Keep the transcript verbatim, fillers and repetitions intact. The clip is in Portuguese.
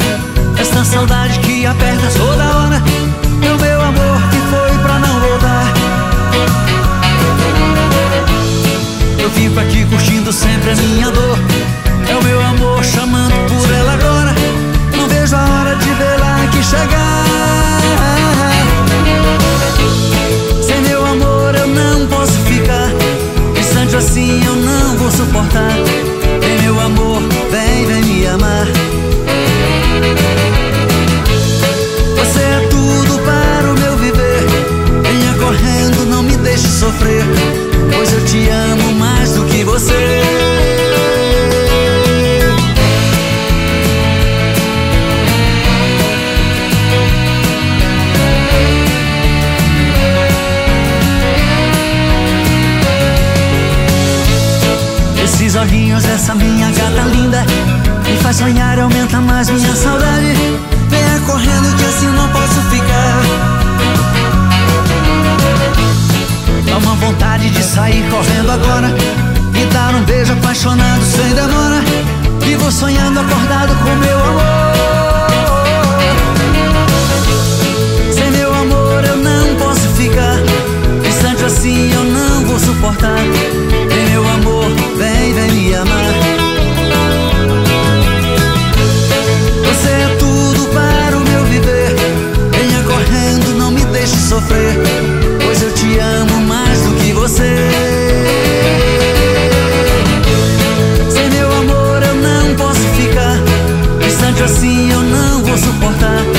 essa saudade que aperta toda hora. É o meu amor que foi pra não voltar. Eu fico aqui curtindo sempre a minha dor. É o meu amor chamando por ela agora. Não vejo a hora de vê-la aqui chegar. Sem meu amor eu não posso ficar. Distante assim eu não vou suportar. Vem meu amor, vem, vem me amar. Você é tudo para o meu viver. Venha correndo, não me deixe sofrer, pois eu te amo mais do que você. Esses olhinhos dessa minha gata linda me faz sonhar e aumenta mais minha saudade. Venha correndo que assim não posso ficar. Dá uma vontade de sair correndo agora e dar um beijo apaixonado sem demora. Vivo sonhando acordado com meu amor. Sem meu amor eu não posso ficar. Distante assim eu não vou suportar. Vem meu amor, vem, vem me amar. Você é tudo para o meu viver. Venha correndo, não me deixe sofrer, pois eu te amo mais do que você. Sem meu amor eu não posso ficar. Distante assim eu não vou suportar.